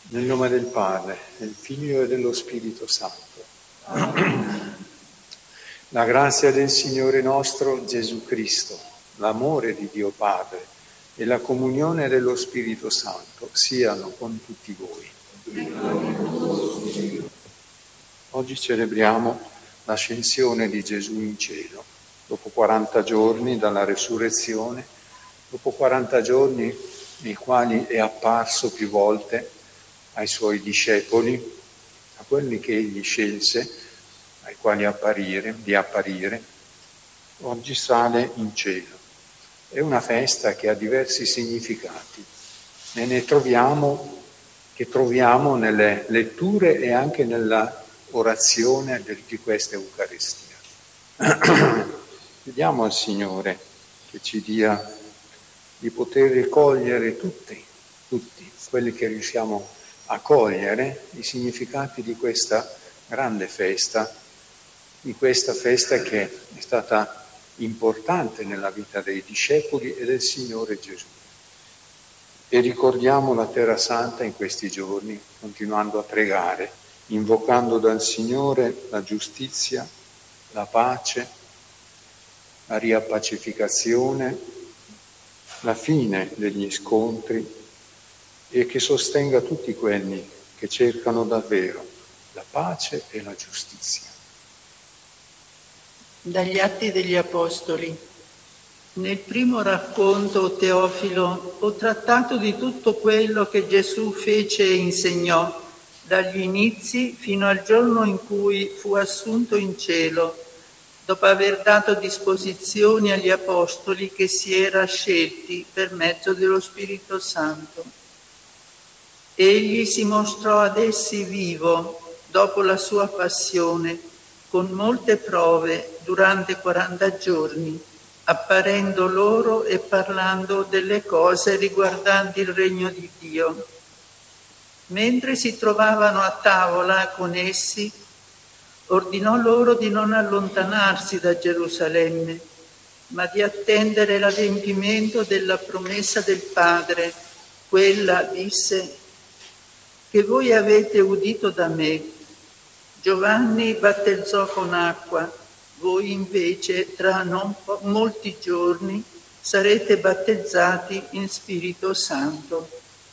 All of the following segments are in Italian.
Nel nome del Padre, del Figlio e dello Spirito Santo. La grazia del Signore nostro Gesù Cristo, l'amore di Dio Padre e la comunione dello Spirito Santo siano con tutti voi. Oggi celebriamo l'ascensione di Gesù in cielo. Dopo 40 giorni dalla resurrezione, dopo 40 giorni nei quali è apparso più volte ai suoi discepoli, a quelli che egli scelse, ai quali di apparire, oggi sale in cielo. È una festa che ha diversi significati e che troviamo nelle letture e anche nella orazione di questa Eucaristia. Chiediamo al Signore che ci dia di poter cogliere tutti quelli che riusciamo a cogliere i significati di questa grande festa, di questa festa che è stata importante nella vita dei discepoli e del Signore Gesù. E ricordiamo la Terra Santa in questi giorni, continuando a pregare, invocando dal Signore la giustizia, la pace, la riappacificazione, la fine degli scontri e che sostenga tutti quelli che cercano davvero la pace e la giustizia. Dagli Atti degli Apostoli. Nel primo racconto, Teofilo, ho trattato di tutto quello che Gesù fece e insegnò, dagli inizi fino al giorno in cui fu assunto in cielo, dopo aver dato disposizioni agli Apostoli che si era scelti per mezzo dello Spirito Santo. Egli si mostrò ad essi vivo dopo la sua passione, con molte prove durante 40 giorni, apparendo loro e parlando delle cose riguardanti il regno di Dio. Mentre si trovavano a tavola con essi, ordinò loro di non allontanarsi da Gerusalemme, ma di attendere l'adempimento della promessa del Padre. Quella, disse, che voi avete udito da me. Giovanni battezzò con acqua, voi invece tra non molti giorni sarete battezzati in Spirito Santo.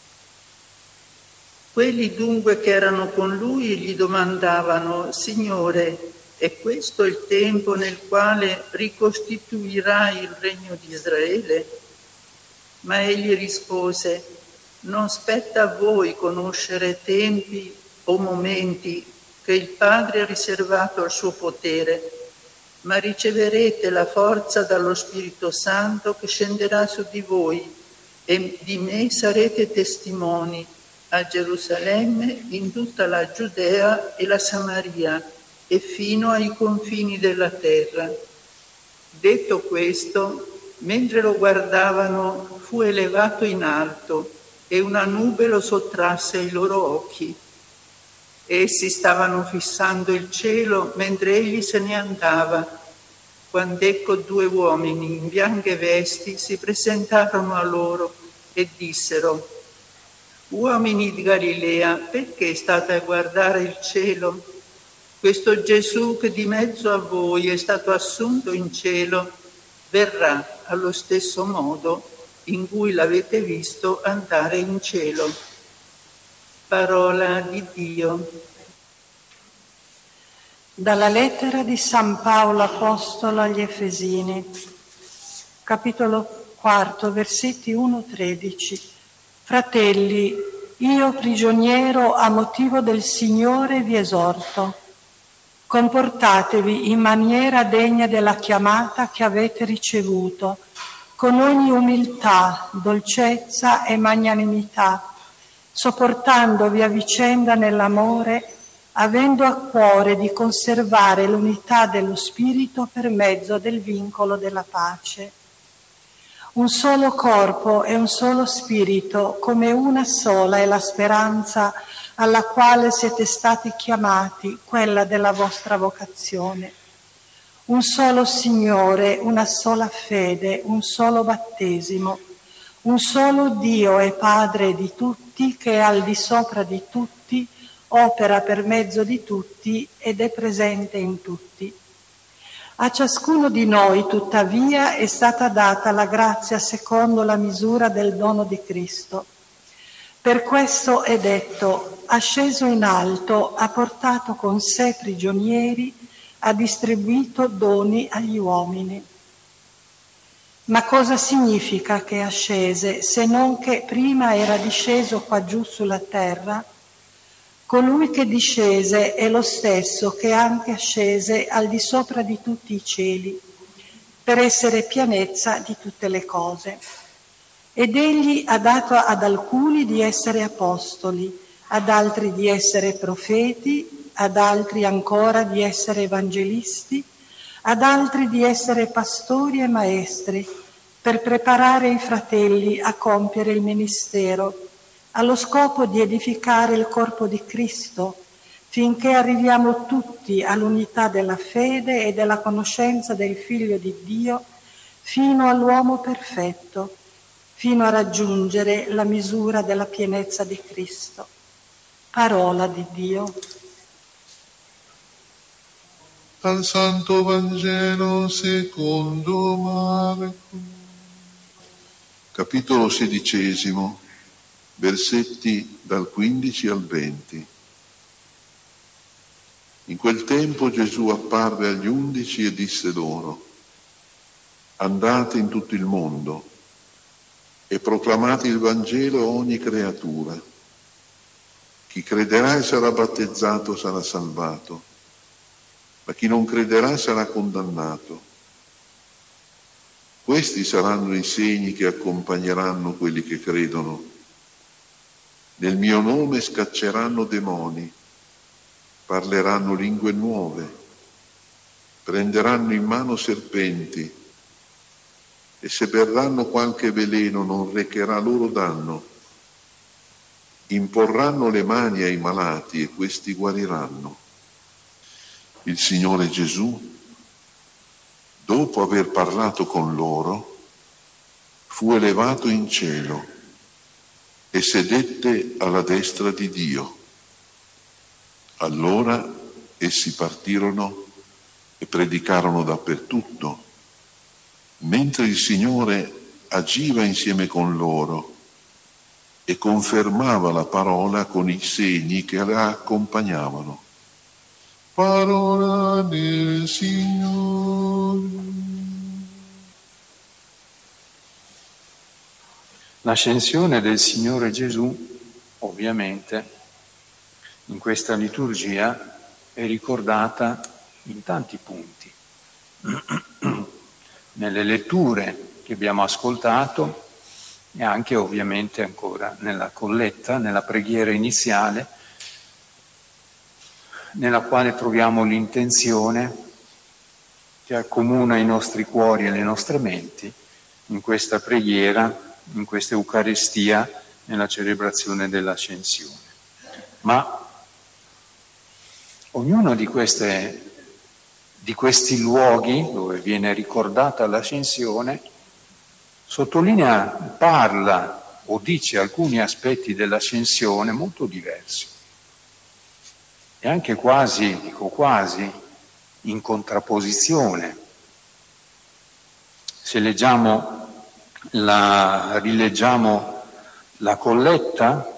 Quelli dunque che erano con lui gli domandavano: Signore, è questo il tempo nel quale ricostituirai il regno di Israele? Ma egli rispose: non spetta a voi conoscere tempi o momenti che il Padre ha riservato al suo potere, ma riceverete la forza dallo Spirito Santo che scenderà su di voi e di me sarete testimoni a Gerusalemme, in tutta la Giudea e la Samaria e fino ai confini della terra. Detto questo, mentre lo guardavano, fu elevato in alto e una nube lo sottrasse ai loro occhi. Essi stavano fissando il cielo mentre egli se ne andava, quando ecco 2 uomini in bianche vesti si presentarono a loro e dissero: uomini di Galilea, perché state a guardare il cielo? Questo Gesù che di mezzo a voi è stato assunto in cielo verrà allo stesso modo in cui l'avete visto andare in cielo. Parola di Dio. Dalla lettera di San Paolo Apostolo agli Efesini, capitolo 4, versetti 1-13. Fratelli, io prigioniero a motivo del Signore vi esorto. Comportatevi in maniera degna della chiamata che avete ricevuto, con ogni umiltà, dolcezza e magnanimità, sopportandovi a vicenda nell'amore, avendo a cuore di conservare l'unità dello Spirito per mezzo del vincolo della pace. Un solo corpo e un solo spirito, come una sola è la speranza alla quale siete stati chiamati, quella della vostra vocazione. Un solo Signore, una sola fede, un solo battesimo, un solo Dio e Padre di tutti, che è al di sopra di tutti, opera per mezzo di tutti ed è presente in tutti. A ciascuno di noi, tuttavia, è stata data la grazia secondo la misura del dono di Cristo. Per questo è detto: asceso in alto, ha portato con sé prigionieri, ha distribuito doni agli uomini. Ma cosa significa che ascese, se non che prima era disceso qua giù sulla terra? Colui che discese è lo stesso che anche ascese al di sopra di tutti i cieli, per essere pienezza di tutte le cose. Ed egli ha dato ad alcuni di essere apostoli, ad altri di essere profeti, ad altri ancora di essere evangelisti, ad altri di essere pastori e maestri, per preparare i fratelli a compiere il ministero, allo scopo di edificare il corpo di Cristo, finché arriviamo tutti all'unità della fede e della conoscenza del Figlio di Dio, fino all'uomo perfetto, fino a raggiungere la misura della pienezza di Cristo. Parola di Dio. Al Santo Vangelo secondo Marco. Capitolo 16, versetti dal 15 al 20. In quel tempo Gesù apparve agli 11 e disse loro: andate in tutto il mondo e proclamate il Vangelo a ogni creatura. Chi crederà e sarà battezzato sarà salvato, ma chi non crederà sarà condannato. Questi saranno i segni che accompagneranno quelli che credono. Nel mio nome scacceranno demoni, parleranno lingue nuove, prenderanno in mano serpenti, e se berranno qualche veleno non recherà loro danno. Imporranno le mani ai malati e questi guariranno. Il Signore Gesù, dopo aver parlato con loro, fu elevato in cielo e sedette alla destra di Dio. Allora essi partirono e predicarono dappertutto, mentre il Signore agiva insieme con loro e confermava la parola con i segni che la accompagnavano. Parola del Signore. L'ascensione del Signore Gesù, ovviamente, in questa liturgia è ricordata in tanti punti. Nelle letture che abbiamo ascoltato e anche ovviamente ancora nella colletta, nella preghiera iniziale, nella quale troviamo l'intenzione che accomuna i nostri cuori e le nostre menti in questa preghiera, in questa Eucaristia, nella celebrazione dell'Ascensione. Ma ognuno di questi luoghi dove viene ricordata l'Ascensione sottolinea, parla o dice alcuni aspetti dell'Ascensione molto diversi e anche quasi in contrapposizione. Se rileggiamo la colletta,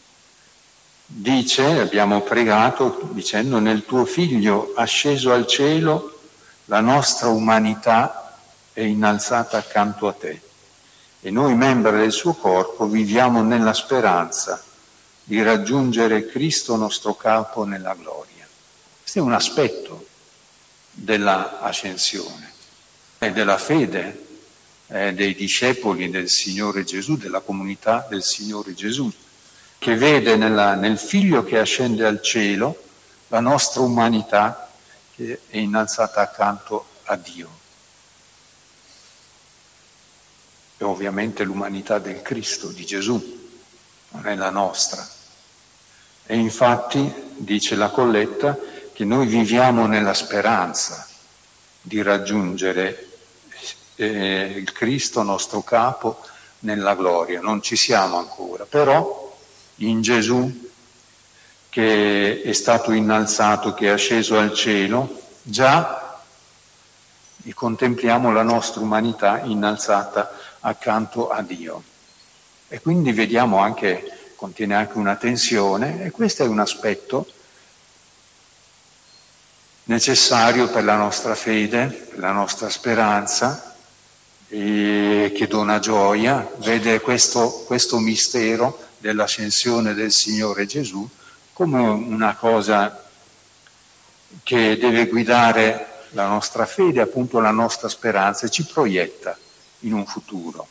dice, abbiamo pregato dicendo: nel tuo Figlio asceso al cielo la nostra umanità è innalzata accanto a te e noi membri del suo corpo viviamo nella speranza di raggiungere Cristo nostro capo nella gloria. Questo è un aspetto della ascensione e della fede dei discepoli del Signore Gesù, della comunità del Signore Gesù, che vede nel Figlio che ascende al cielo la nostra umanità che è innalzata accanto a Dio. E ovviamente l'umanità del Cristo, di Gesù, non è la nostra. E infatti, dice la colletta, che noi viviamo nella speranza di raggiungere il Cristo nostro capo nella gloria, non ci siamo ancora, però in Gesù che è stato innalzato, che è asceso al cielo, già contempliamo la nostra umanità innalzata accanto a Dio. E quindi vediamo anche, contiene anche una tensione, e questo è un aspetto necessario per la nostra fede, per la nostra speranza, e che dona gioia. Vede questo mistero dell'ascensione del Signore Gesù come una cosa che deve guidare la nostra fede, appunto la nostra speranza, e ci proietta in un futuro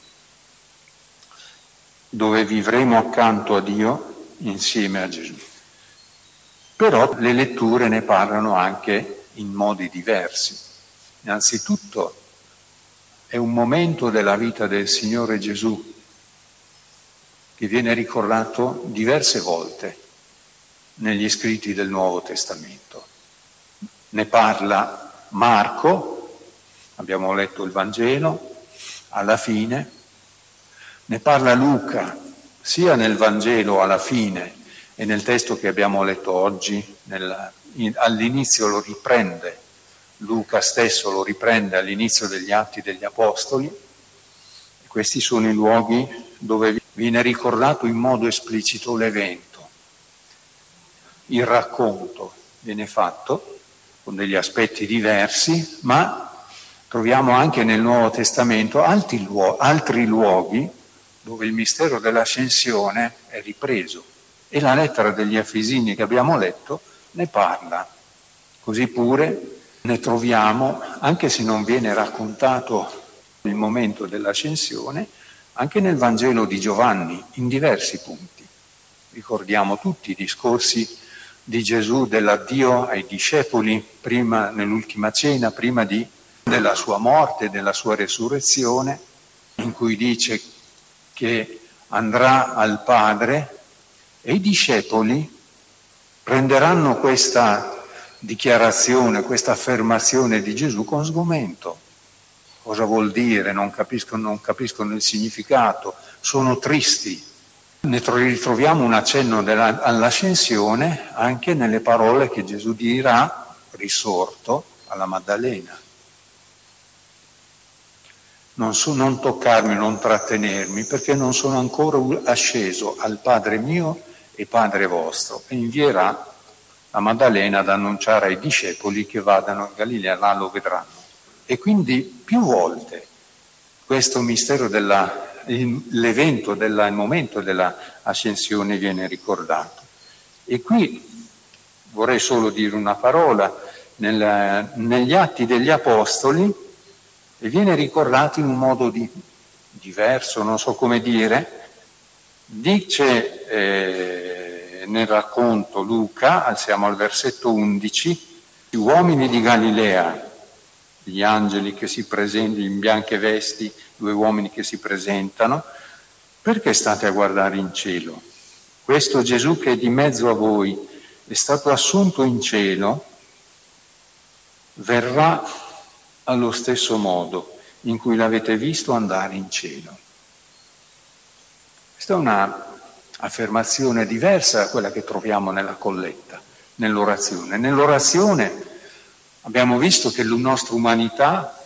dove vivremo accanto a Dio insieme a Gesù. Però le letture ne parlano anche in modi diversi. Innanzitutto è un momento della vita del Signore Gesù che viene ricordato diverse volte negli scritti del Nuovo Testamento. Ne parla Marco, abbiamo letto il Vangelo, alla fine. Ne parla Luca, sia nel Vangelo alla fine e nel testo che abbiamo letto oggi, all'inizio lo riprende, Luca stesso lo riprende all'inizio degli Atti degli Apostoli. E questi sono i luoghi dove viene ricordato in modo esplicito l'evento. Il racconto viene fatto con degli aspetti diversi, ma troviamo anche nel Nuovo Testamento altri luoghi dove il mistero dell'ascensione è ripreso, e la lettera degli Efesini che abbiamo letto ne parla. Così pure ne troviamo, anche se non viene raccontato il momento dell'ascensione, anche nel Vangelo di Giovanni, in diversi punti. Ricordiamo tutti i discorsi di Gesù dell'addio ai discepoli prima, nell'ultima cena, prima della sua morte, della sua resurrezione, in cui dice che andrà al Padre, e i discepoli prenderanno questa dichiarazione, questa affermazione di Gesù con sgomento. Cosa vuol dire? Non capiscono il significato, sono tristi. Ne ritroviamo un accenno all'ascensione anche nelle parole che Gesù dirà, risorto, alla Maddalena. Non toccarmi, non trattenermi, perché non sono ancora asceso al Padre mio e Padre vostro, e invierà la Maddalena ad annunciare ai discepoli che vadano a Galilea, là lo vedranno. E quindi più volte questo mistero l'evento il momento della ascensione viene ricordato. E qui vorrei solo dire una parola, negli Atti degli Apostoli, e viene ricordato in un modo diverso, non so come dire. Dice nel racconto Luca, siamo al versetto 11, gli uomini di Galilea, gli angeli che si presentano in bianche vesti, 2 uomini che si presentano, perché state a guardare in cielo? Questo Gesù che è di mezzo a voi è stato assunto in cielo, verrà allo stesso modo in cui l'avete visto andare in cielo. Questa è una affermazione diversa da quella che troviamo nella colletta, nell'orazione. Nell'orazione abbiamo visto che la nostra umanità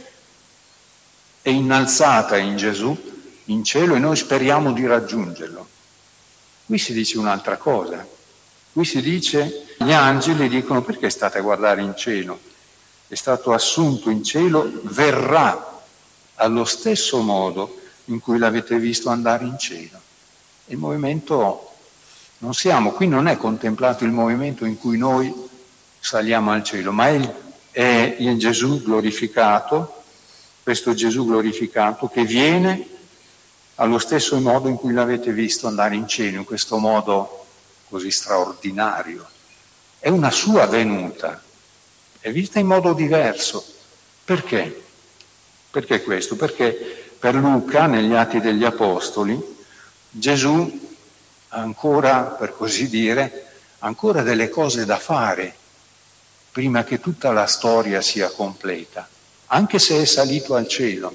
è innalzata in Gesù, in cielo, e noi speriamo di raggiungerlo. Qui si dice un'altra cosa. Qui si dice, gli angeli dicono: perché state a guardare in cielo? È stato assunto in cielo, verrà allo stesso modo in cui l'avete visto andare in cielo. Il movimento, qui non è contemplato il movimento in cui noi saliamo al cielo, ma è il Gesù glorificato, questo Gesù glorificato che viene allo stesso modo in cui l'avete visto andare in cielo, in questo modo così straordinario. È una sua venuta, è vista in modo diverso. Perché? Perché questo? Perché per Luca, negli Atti degli Apostoli, Gesù ha ancora, per così dire, ancora delle cose da fare prima che tutta la storia sia completa, anche se è salito al cielo.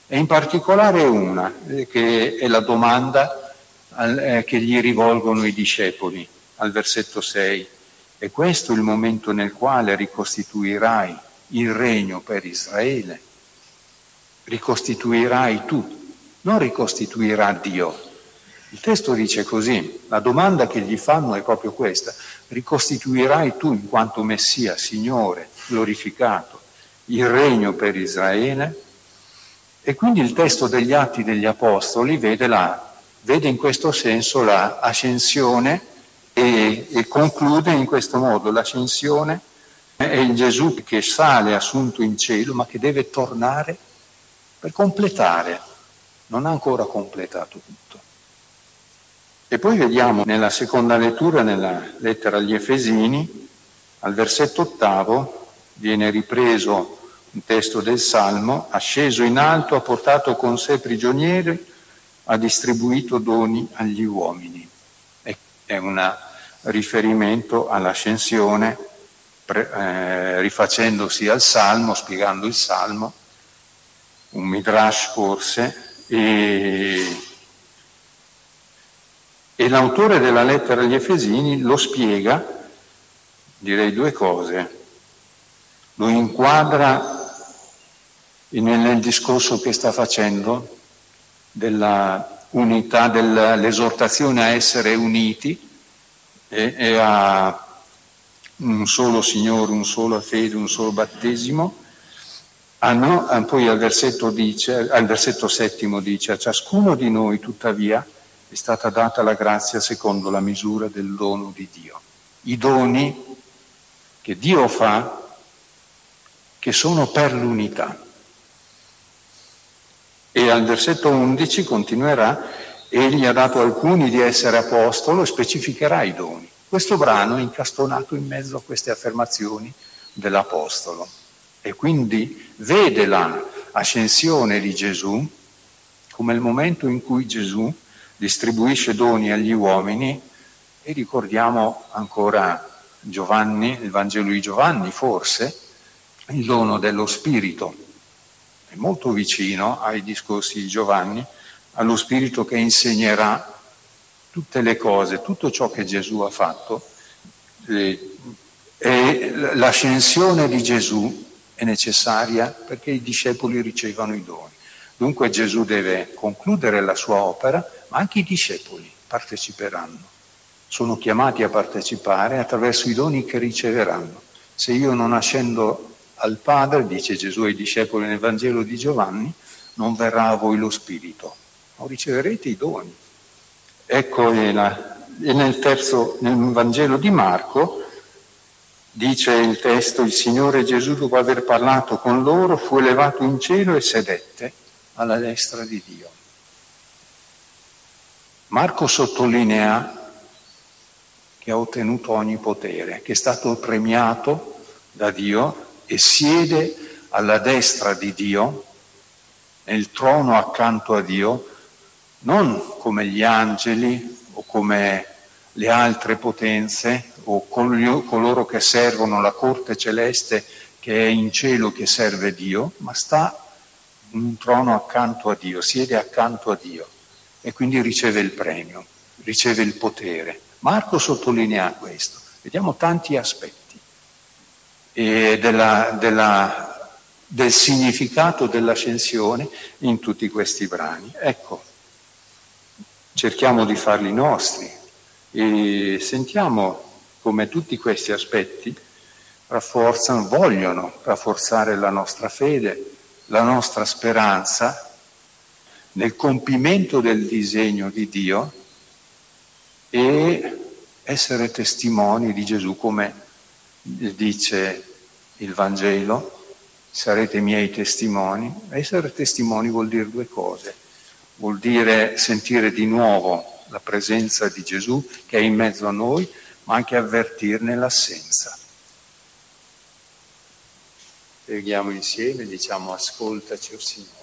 e in particolare una, che è la domanda che gli rivolgono i discepoli, al versetto 6. È questo il momento nel quale ricostituirai il regno per Israele? Ricostituirai tu, non ricostituirà Dio. Il testo dice così, la domanda che gli fanno è proprio questa: ricostituirai tu in quanto Messia, Signore, glorificato, il regno per Israele? E quindi il testo degli Atti degli Apostoli vede in questo senso la ascensione e conclude in questo modo: l'ascensione è il Gesù che sale assunto in cielo, ma che deve tornare per completare, non ha ancora completato tutto. E poi vediamo nella seconda lettura, nella lettera agli Efesini, al versetto 8, viene ripreso un testo del Salmo: asceso in alto, ha portato con sé prigionieri, ha distribuito doni agli uomini. È un riferimento all'ascensione, rifacendosi al Salmo, spiegando il Salmo, un midrash forse, e l'autore della lettera agli Efesini lo spiega, direi due cose. Lo inquadra nel discorso che sta facendo della unità, dell'esortazione a essere uniti e a un solo Signore, un solo fede, un solo battesimo. Poi al versetto 7 dice: a ciascuno di noi tuttavia è stata data la grazia secondo la misura del dono di Dio. I doni che Dio fa, che sono per l'unità. E al versetto 11 continuerà: egli ha dato a alcuni di essere apostolo e specificherà i doni. Questo brano è incastonato in mezzo a queste affermazioni dell'apostolo, e quindi vede l'ascensione di Gesù come il momento in cui Gesù distribuisce doni agli uomini. E ricordiamo ancora Giovanni, il Vangelo di Giovanni, forse, il dono dello Spirito. È molto vicino ai discorsi di Giovanni, allo Spirito che insegnerà tutte le cose, tutto ciò che Gesù ha fatto. E l'ascensione di Gesù è necessaria perché i discepoli ricevano i doni. Dunque Gesù deve concludere la sua opera, ma anche i discepoli parteciperanno. Sono chiamati a partecipare attraverso i doni che riceveranno. Se io non ascendo al Padre, dice Gesù ai discepoli nel Vangelo di Giovanni, non verrà a voi lo Spirito, ma riceverete i doni. Ecco, nel Vangelo di Marco dice il testo: il Signore Gesù, dopo aver parlato con loro, fu elevato in cielo e sedette alla destra di Dio. Marco sottolinea che ha ottenuto ogni potere, che è stato premiato da Dio e siede alla destra di Dio, nel trono accanto a Dio, non come gli angeli o come le altre potenze o coloro che servono la corte celeste che è in cielo, che serve Dio, ma sta in un trono accanto a Dio, siede accanto a Dio e quindi riceve il premio, riceve il potere. Marco sottolinea questo. Vediamo tanti aspetti del significato dell'ascensione in tutti questi brani. Ecco, cerchiamo di farli nostri e sentiamo come tutti questi aspetti vogliono rafforzare la nostra fede, la nostra speranza nel compimento del disegno di Dio e essere testimoni di Gesù, come dice il Vangelo: sarete miei testimoni. Essere testimoni vuol dire due cose: vuol dire sentire di nuovo la presenza di Gesù che è in mezzo a noi, ma anche avvertirne l'assenza. Preghiamo insieme, diciamo: ascoltaci, o Signore.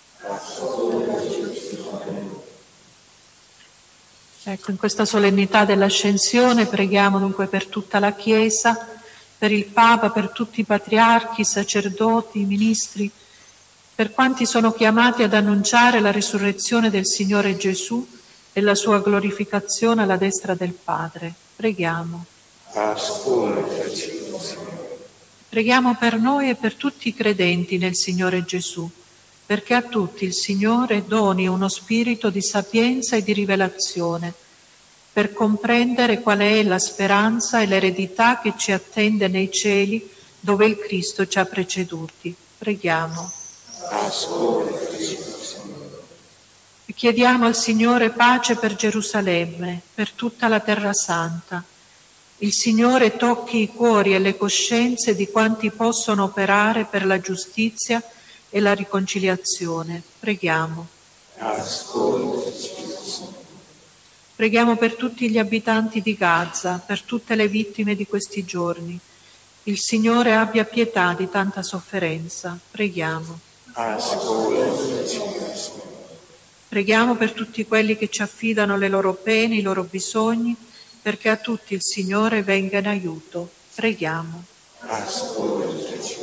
Ecco, in questa solennità dell'ascensione preghiamo dunque per tutta la Chiesa, per il Papa, per tutti i patriarchi, i sacerdoti, i ministri, per quanti sono chiamati ad annunciare la risurrezione del Signore Gesù e la sua glorificazione alla destra del Padre. Preghiamo. Ascoltaci. Preghiamo per noi e per tutti i credenti nel Signore Gesù, perché a tutti il Signore doni uno spirito di sapienza e di rivelazione, per comprendere qual è la speranza e l'eredità che ci attende nei cieli, dove il Cristo ci ha preceduti. Preghiamo. Ascoltaci. E chiediamo al Signore pace per Gerusalemme, per tutta la Terra Santa. Il Signore tocchi i cuori e le coscienze di quanti possono operare per la giustizia e la riconciliazione. Preghiamo. Ascoltaci. Preghiamo per tutti gli abitanti di Gaza, per tutte le vittime di questi giorni. Il Signore abbia pietà di tanta sofferenza. Preghiamo. Ascoltaci. Preghiamo per tutti quelli che ci affidano le loro pene, i loro bisogni, perché a tutti il Signore venga in aiuto. Preghiamo. Ascoltaci.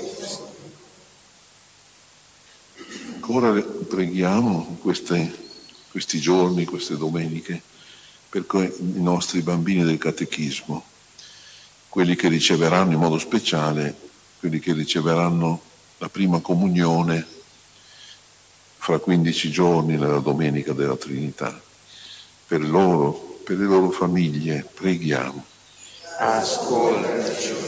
Ancora preghiamo questi giorni, queste domeniche, per i nostri bambini del catechismo, quelli che riceveranno in modo speciale, quelli che riceveranno la prima comunione fra 15 giorni nella Domenica della Trinità. Per loro, per le loro famiglie, preghiamo. Ascoltaci.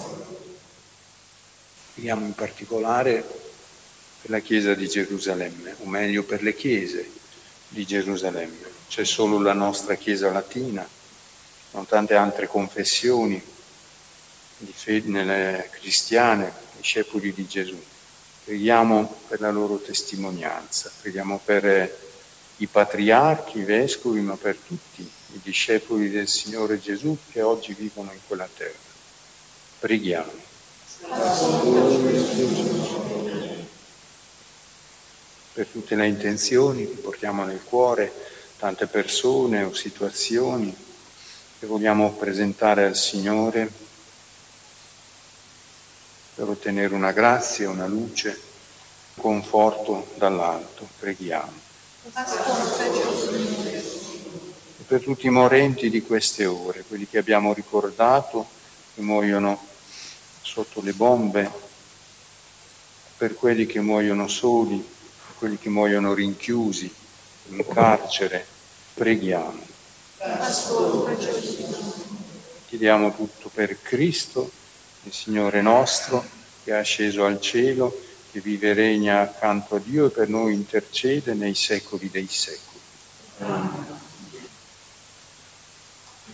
Preghiamo in particolare per la Chiesa di Gerusalemme, o meglio per le chiese di Gerusalemme. C'è solo la nostra Chiesa latina, sono tante altre confessioni di fede cristiane, discepoli di Gesù. Preghiamo per la loro testimonianza, preghiamo per i patriarchi, i vescovi, ma per tutti i discepoli del Signore Gesù che oggi vivono in quella terra. Preghiamo. Per tutte le intenzioni che portiamo nel cuore, tante persone o situazioni che vogliamo presentare al Signore per ottenere una grazia, una luce, un conforto dall'alto. Preghiamo. E per tutti i morenti di queste ore, quelli che abbiamo ricordato, che muoiono sotto le bombe, per quelli che muoiono soli, per quelli che muoiono rinchiusi in carcere, preghiamo. Chiediamo tutto per Cristo, il Signore nostro, che è asceso al cielo, che vive e regna accanto a Dio e per noi intercede nei secoli dei secoli.